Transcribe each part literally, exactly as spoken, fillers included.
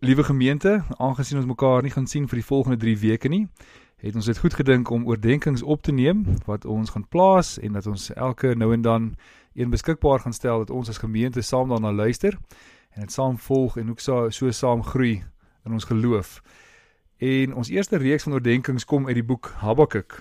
Liewe gemeente, aangesien ons mekaar nie gaan sien vir die volgende drie weke nie, het ons dit goed gedink om oordenkings op te neem, wat ons gaan plaas, en dat ons elke nou en dan een beskikbaar gaan stel, dat ons as gemeente saam daarna luister, en het saam volg, en ook so, so saam groei in ons geloof. En ons eerste reeks van oordenkings kom uit die boek Habakuk.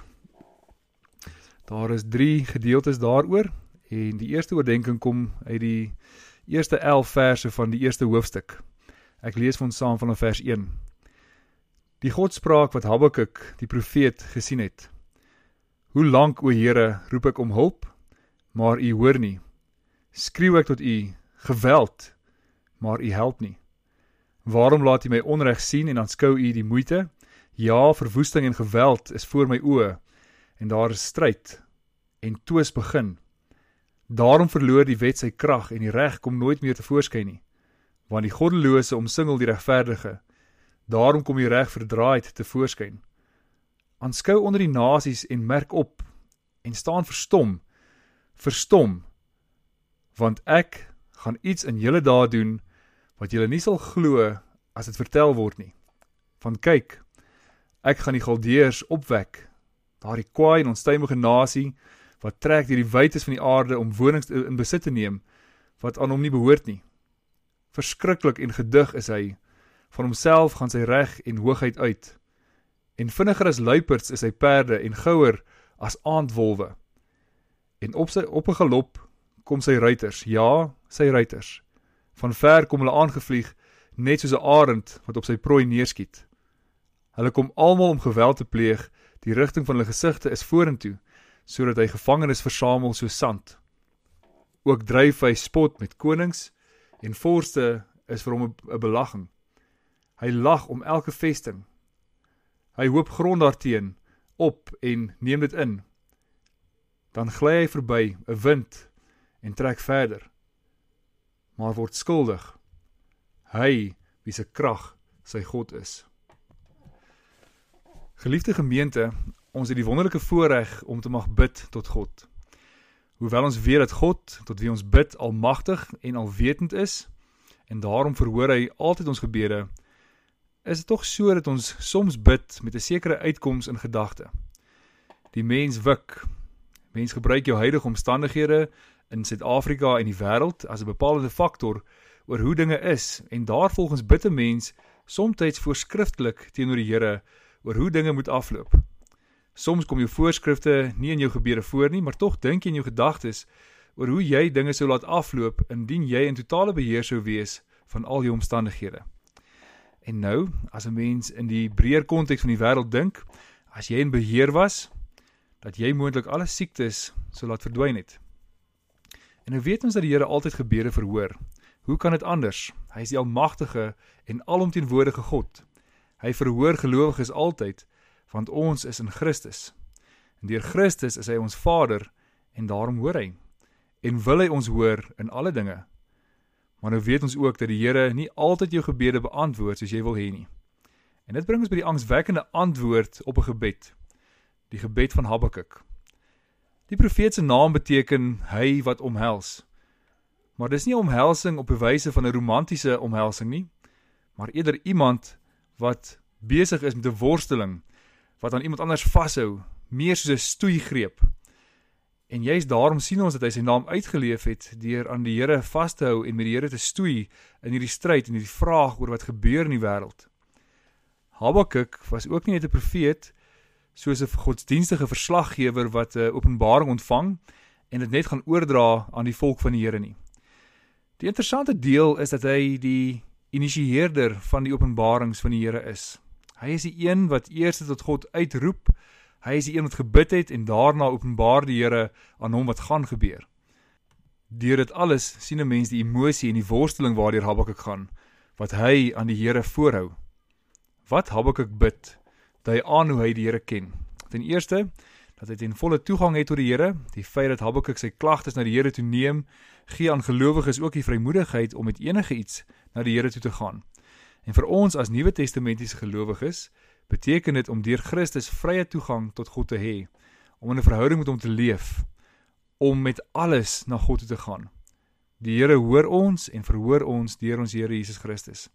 Daar is drie gedeeltes daaroor, en die eerste oordenking kom uit die eerste elf verse van die eerste hoofstuk. Ek lees van ons saam vanaf vers een. Die Godspraak wat Habakuk, die profeet, gesien het. Hoe lank, o Here, roep ek om hulp, maar u hoor nie. Skreeu ek tot u, geweld, maar u help nie. Waarom laat u my onreg sien en aanskou u die moeite? Ja, verwoesting en geweld is voor my oë, en daar is stryd, en twis begin. Daarom verloor die wet sy krag, en die reg kom nooit meer tevoorskyn nie. Want die goddelose omsingel die regverdige, daarom kom die reg verdraaid tevoorskyn. Aanskou onder die nasies en merk op, en staan verstom, verstom, want ek gaan iets in julle dae doen, wat julle nie sal glo, as dit vertel word nie. Want kyk, ek gaan die Galdeërs opwek, daar die kwaai en onstuimige nasie, wat trek deur die wytes van die aarde, om wonings in besit te neem, wat aan hom nie behoort nie. Verskriklik en gedig is hy, van homself gaan sy reg en hoogheid uit. En vinniger as luiperds is sy perde, en gouer as aandwolwe. En op, sy, op 'n galop kom sy ruiters, ja, sy ruiters. Van ver kom hulle aangevlieg, net soos 'n arend wat op sy prooi neerskiet. Hulle kom almal om geweld te pleeg, die rigting van hulle gesigte is vorentoe, sodat hy gevangenes versamel soos sand. Ook dryf hy spot met konings, en vorste is vir hom 'n belaging. Hy lag om elke vesting. Hy hoop grond daarteen op en neem dit in. Dan gly hy verby, 'n wind, en trek verder. Maar word skuldig. Hy, wie se krag sy God is. Geliefde gemeente, ons het die wonderlike voorreg om te mag bid tot God. Hoewel ons weet dat God, tot wie ons bid, almagtig en alwetend is, en daarom verhoor hy altyd ons gebede, is dit tog so dat ons soms bid met 'n sekere uitkoms in gedagte. Die mens wik. Mens gebruik jou huidige omstandighede in Suid-Afrika en die wêreld as 'n bepalende faktor oor hoe dinge is, en daarvolgens bid 'n mens somtyds voorskriftelik teenoor die Here oor hoe dinge moet afloop. Soms kom jou voorskrifte nie in jou gebede voor nie, maar tog dink jy in jou gedagtes oor hoe jy dinge sou laat afloop indien jy in totale beheer sou wees van al jou omstandighede. En nou, as 'n mens in die breër konteks van die wêreld dink, as jy in beheer was, dat jy moontlik alle siektes sou laat verdwyn het. En nou weet ons dat die Here altyd gebede verhoor. Hoe kan dit anders? Hy is die almagtige en alomteenwoordige God. Hy verhoor gelowiges altyd, want ons is in Christus. En deur Christus is hy ons Vader, en daarom hoor hy. En wil hy ons hoor in alle dinge. Maar nou weet ons ook dat die Here nie altyd jou gebede beantwoord soos jy wil hê nie. En dit bring ons by die angswekkende antwoord op 'n gebed. Die gebed van Habakuk. Die profeet se naam beteken hy wat omhels. Maar dis nie omhelsing op 'n wyse van 'n romantiese omhelsing nie, maar eerder iemand wat besig is met 'n worsteling, wat aan iemand anders vashou, meer soos 'n stoeigreep. En juist daarom sien ons dat hy sy naam uitgeleef het, deur aan die Here vas te hou en met die Here te stoei in hierdie stryd en hierdie vraag oor wat gebeur in die wêreld. Habakuk was ook nie net 'n profeet, soos 'n godsdienstige verslaggewer wat 'n openbaring ontvang en dit net gaan oordra aan die volk van die Here nie. Die interessante deel is dat hy die initieerder van die openbarings van die Here is. Hy is die een wat eers tot God uitroep, hy is die een wat gebid het en daarna openbaar die Here aan hom wat gaan gebeur. Deur dit alles sien 'n mens die emosie en die worsteling waardeur Habakuk gaan, wat hy aan die Here voorhou. Wat Habakuk bid, dui aan hoe hy die Here ken. Ten eerste, dat hy ten volle toegang het tot die Here, die feit dat Habakuk sy klagtes na die Here toe neem, gee aan gelowiges ook die vrymoedigheid om met enige iets na die Here toe te gaan. En vir ons as Nuwe Testamentiese gelowiges, beteken dit om deur Christus vrye toegang tot God te hê, om in 'n verhouding met hom te leef, om met alles na God toe te gaan. Die Here hoor ons en verhoor ons deur ons Here Jesus Christus.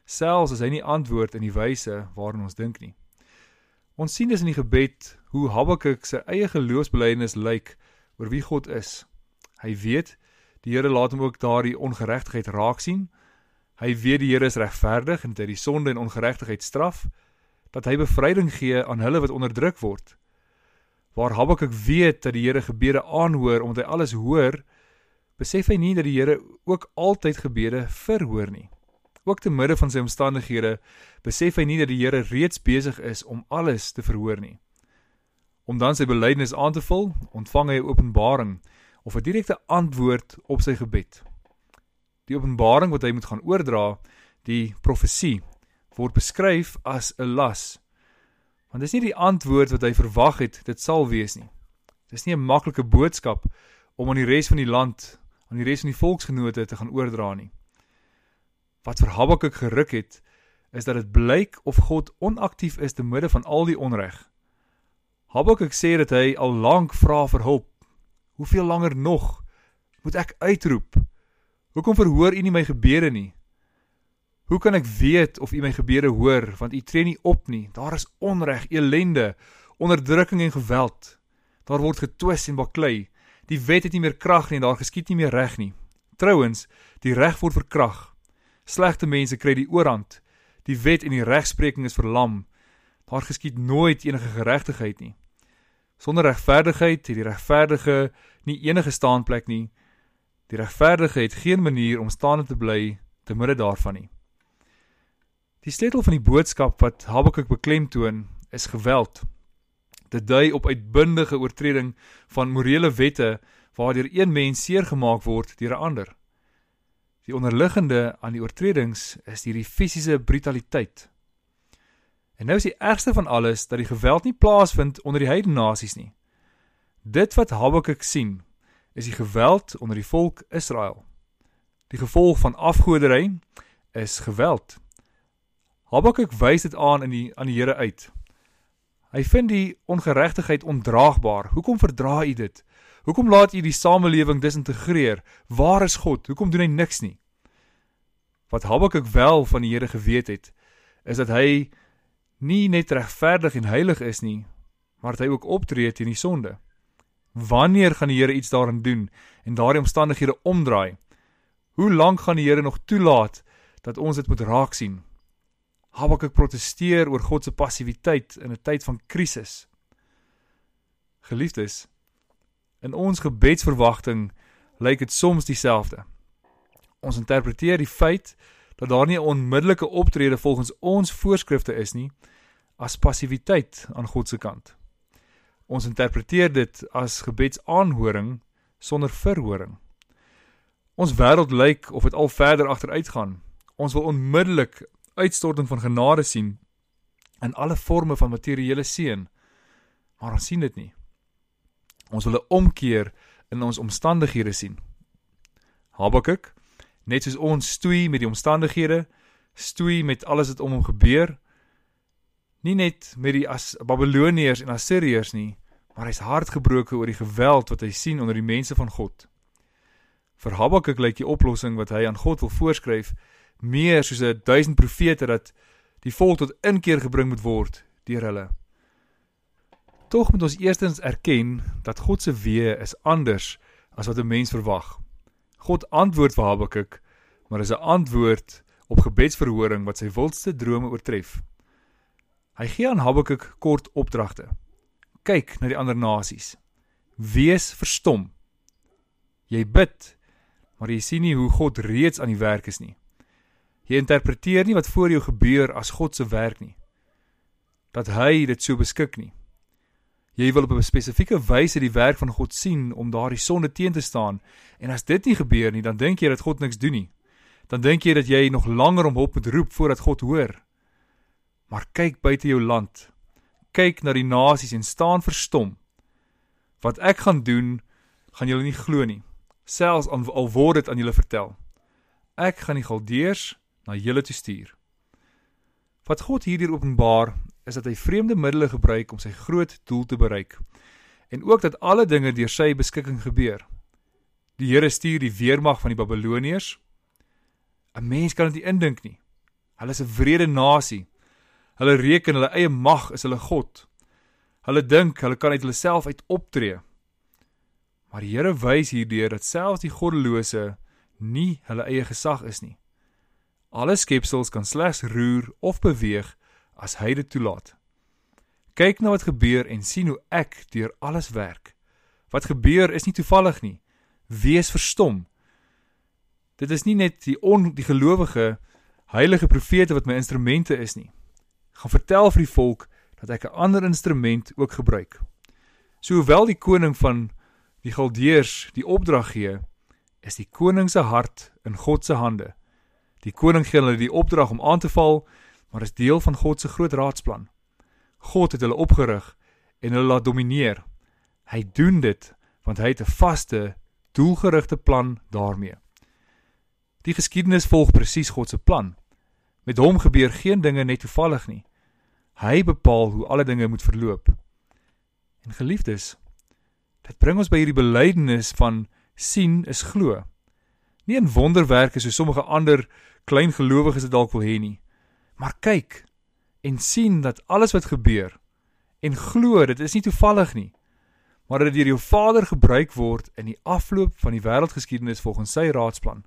selfs as hy nie antwoord in die wyse waarin ons dink nie. Ons sien dus in die gebed hoe Habakuk sy eie geloofsbelijdenis lyk oor wie God is. Hy weet, die Here laat hom ook daardie ongeregtigheid raak sien. Hy weet die Here is regverdig en dat hy die sonde en ongeregtigheid straf, dat hy bevryding gee aan hulle wat onderdruk word. Waar Habakuk weet dat die Here gebede aanhoor omdat hy alles hoor, besef hy nie dat die Here ook altyd gebede verhoor nie. Ook te midde van sy omstandighede besef hy nie dat die Here reeds besig is om alles te verhoor nie. Om dan sy belydenis aan te vul, ontvang hy 'n openbaring of 'n direkte antwoord op sy gebed. Die openbaring wat hy moet gaan oordra, die profesie, word beskryf as 'n las. Want dis nie die antwoord wat hy verwag het, dit sal wees nie. Dis nie 'n maklike boodskap om aan die res van die land, aan die res van die volksgenote te gaan oordra nie. Wat vir Habakuk geruk het, is dat dit blyk of God onaktief is te midde van al die onreg. Habakuk sê dat hy al lank vra vir hulp. Hoeveel langer nog moet ek uitroep? Hoekom verhoor u nie my gebede nie? Hoe kan ek weet of u my gebede hoor, want u tree nie op nie. Daar is onreg, elende, onderdrukking en geweld. Daar word getwis en baklei. Die wet het nie meer krag nie en daar geskied nie meer reg nie. Trouwens, die reg word verkrag. Slegte mense kry die oorhand. Die wet en die regspreking is verlam. Daar geskied nooit enige geregtigheid nie. Sonder regverdigheid het die regverdige nie enige staanplek nie. Die regverdige het geen manier om staande te bly te midde daarvan nie. Die sleutel van die boodskap wat Habakuk beklemtoon is geweld. Dit dui op uitbundige oortreding van morele wette waardeur een mens seer gemaak word deur 'n ander. Die onderliggende aan die oortredings is hierdie fisiese brutaliteit. En nou is die ergste van alles dat die geweld nie plaasvind onder die heidene nasies nie. Dit wat Habakuk sien, is die geweld onder die volk Israel. Die gevolg van afgoderry is geweld. Habakuk wys dit aan in die, aan die Here uit. Hy vind die ongeregtigheid ondraagbaar. Hoekom verdra u dit? Hoekom laat u die samelewing disintegreer? Waar is God? Hoekom doen hy niks nie? Wat Habakuk wel van die Here geweet het, is dat hy nie net regverdig en heilig is nie, maar dat hy ook optree teen die sonde. Wanneer gaan die Here iets daarin doen en daardie omstandighede omdraai? Hoe lank gaan die Here nog toelaat dat ons dit moet raak sien? Habakuk protesteer oor God se passiwiteit in 'n tyd van krisis. Geliefdes, in ons gebedsverwagting lyk dit soms dieselfde. Ons interpreteer die feit dat daar nie 'n onmiddellike optrede volgens ons voorskrifte is nie, as passiwiteit aan God se kant. Ons interpreteer dit as gebedsaanhoring sonder verhoring. Ons wêreld lyk of dit al verder agteruit gaan. Ons wil onmiddellik uitstorting van genade sien in alle forme van materiële seën, maar ons sien dit nie. Ons wil 'n omkeer in ons omstandighede sien. Habakuk, net soos ons stoei met die omstandighede, stoei met alles wat om hom gebeur, nie net met die As- Babyloniërs en Assiriërs nie, maar hy is hartgebroke oor die geweld wat hy sien onder die mense van God. Vir Habakuk lyk die oplossing wat hy aan God wil voorskryf, meer soos 'n duisend profete dat die volk tot inkeer gebring moet word deur hulle. Tog moet ons eerstens erken dat God se weë is anders as wat 'n mens verwag. God antwoord vir Habakuk, maar is 'n antwoord op gebedsverhoring wat sy wildste drome oortref. Hy gee aan Habakuk kort opdragte. Kyk na die ander nasies. Wees verstom. Jy bid, maar jy sien nie hoe God reeds aan die werk is nie. Jy interpreteer nie wat voor jou gebeur as God se werk nie. Dat hy dit so beskik nie. Jy wil op 'n spesifieke wyse die werk van God sien om daardie sonde teen te staan, en as dit nie gebeur nie, dan dink jy dat God niks doen nie. Dan dink jy dat jy nog langer om hulp moet roep voordat God hoor. Maar kyk buite jou land. Kyk na die nasies en staan verstom. Wat ek gaan doen, gaan julle nie glo nie, selfs al word dit aan julle vertel. Ek gaan die Galdeërs na julle toe stuur. Wat God hierdeur openbaar, is dat hy vreemde middele gebruik om sy groot doel te bereik, en ook dat alle dinge deur sy beskikking gebeur. Die Here stuur die weermag van die Babyloniërs. 'n Mens kan dit nie indink nie. Hulle is 'n wrede nasie. Hulle reken hulle eie mag is hulle God. Hulle dink hulle kan uit hulle self uit optree. Maar die Here wys hierdeur dat selfs die goddelose nie hulle eie gesag is nie. Alle skepsels kan slegs roer of beweeg as hy dit toelaat. Kyk na wat gebeur en sien hoe ek deur alles werk. Wat gebeur is nie toevallig nie. Wees verstom. Dit is nie net die, on, die gelowige, heilige profete wat my instrumente is nie. Gaan vertel vir die volk dat ek 'n ander instrument ook gebruik. So hoewel die koning van die Galdeërs die opdrag gee, is die koning se hart in God se hande. Die koning gee hulle die opdrag om aan te val, maar is deel van God se groot raadsplan. God het hulle opgerig en hulle laat domineer. Hy doen dit, want hy het 'n vaste, doelgerigte plan daarmee. Die geskiedenis volg presies God se plan. Met hom gebeur geen dinge net toevallig nie. Hy bepaal hoe alle dinge moet verloop. En geliefdes, dit bring ons by hierdie belydenis van sien is glo. Nie in wonderwerke soos sommige ander klein gelowiges dit dalk wil hê nie, maar kyk en sien dat alles wat gebeur en glo dit is nie toevallig nie, maar dat dit deur jou Vader gebruik word in die afloop van die wêreldgeskiedenis volgens sy raadsplan.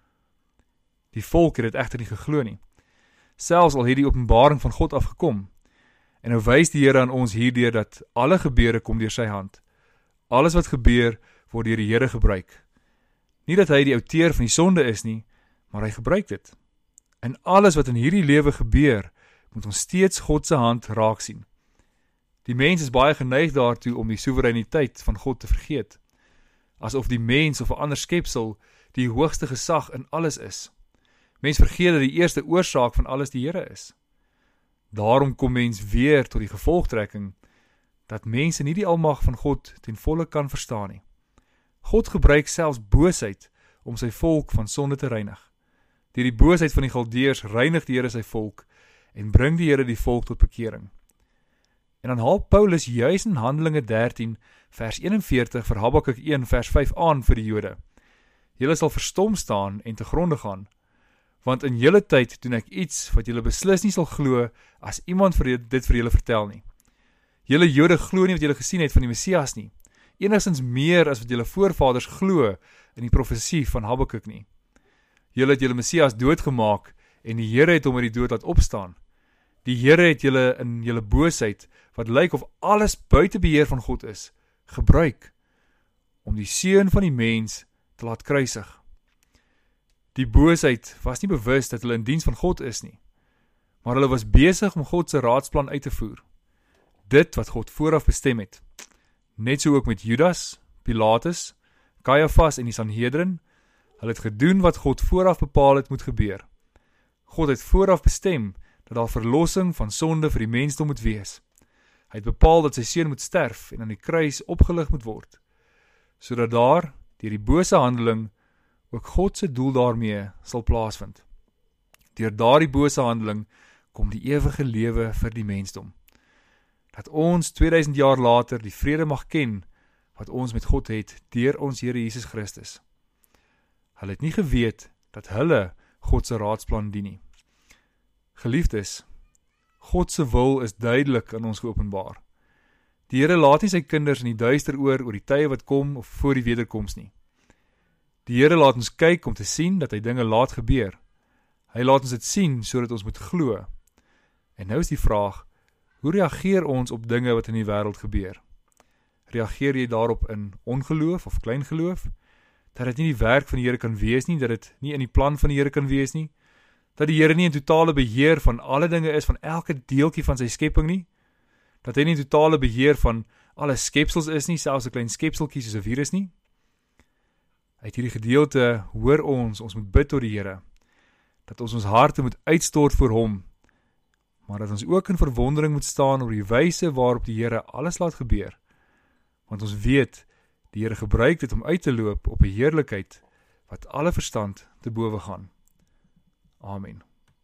Die volk het dit egter nie geglo nie. Selfs al het die openbaring van God afgekom. En nou wys die Here aan ons hierdeur dat alle gebeure kom deur sy hand. Alles wat gebeur word deur die Here gebruik. Nie dat hy die outeur van die sonde is nie, maar hy gebruik dit. En alles wat in hierdie lewe gebeur, moet ons steeds God se hand raak sien. Die mens is baie geneig daartoe om die soewereiniteit van God te vergeet, asof die mens of 'n ander skepsel die hoogste gesag in alles is. Mens vergeet dat die eerste oorsaak van alles die Here is. Daarom kom mens weer tot die gevolgtrekking dat mense nie die almag van God ten volle kan verstaan nie. God gebruik selfs boosheid om sy volk van sonde te reinig. Deur die boosheid van die Galdeërs reinig die Here sy volk en bring die Here die volk tot bekering. En dan haal Paulus juis in Handelinge dertien vers eenenveertig vir Habakuk een vers vyf aan vir die Jode. Julle sal verstom staan en te gronde gaan, want in julle tyd doen ek iets wat julle beslis nie sal glo as iemand vir dit vir julle vertel nie. Julle Jode glo nie wat julle gesien het van die Messias nie, enigstens meer as wat julle voorvaders glo in die profesie van Habakuk nie. Julle het julle Messias doodgemaak en die Here het hom uit die dood laat opstaan. Die Here het julle in julle boosheid, wat lyk of alles buite beheer van God is, gebruik om die seun van die mens te laat kruisig. Die boosheid was nie bewus dat hulle in diens van God is nie, maar hulle was besig om God se raadsplan uit te voer. Dit wat God vooraf bestem het. Net so ook met Judas, Pilatus, Caiaphas en die Sanhedrin. Hulle het gedoen wat God vooraf bepaal het moet gebeur. God het vooraf bestem dat daar verlossing van sonde vir die mensdom moet wees. Hy het bepaal dat sy seun moet sterf en aan die kruis opgelig moet word, sodat daar, deur die bose handeling, ook God se doel daarmee sal plaasvind. Deur daardie bose handeling kom die ewige lewe vir die mensdom. Dat ons tweeduisend jaar later die vrede mag ken wat ons met God het deur ons Here Jesus Christus. Hulle het nie geweet dat hulle God se raadsplan dien nie. Geliefdes, God se wil is duidelik aan ons geopenbaar. Die Here laat nie sy kinders in die duister oor oor die tye wat kom of voor die wederkoms nie. Die Here laat ons kyk om te sien dat hy dinge laat gebeur. Hy laat ons dit sien sodat ons moet glo. En nou is die vraag, hoe reageer ons op dinge wat in die wêreld gebeur? Reageer jy daarop in ongeloof of kleingeloof? Dat dit nie die werk van die Here kan wees nie, dat dit nie in die plan van die Here kan wees nie? Dat die Here nie in totale beheer van alle dinge is, van elke deeltjie van sy skepping nie? Dat hy nie in totale beheer van alle skepsels is nie, selfs 'n klein skepseltjie soos 'n virus nie? Uit hierdie gedeelte hoor ons, ons moet bid tot die Here, dat ons ons harte moet uitstort voor hom, maar dat ons ook in verwondering moet staan oor die wyse waarop die Here alles laat gebeur, want ons weet, die Here gebruik dit om uit te loop op 'n heerlikheid wat alle verstand te bowe gaan. Amen.